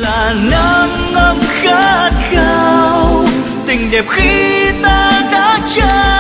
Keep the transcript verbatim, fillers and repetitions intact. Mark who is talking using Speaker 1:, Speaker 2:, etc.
Speaker 1: là nắng ấm khát khao tình đẹp khi ta đã trao.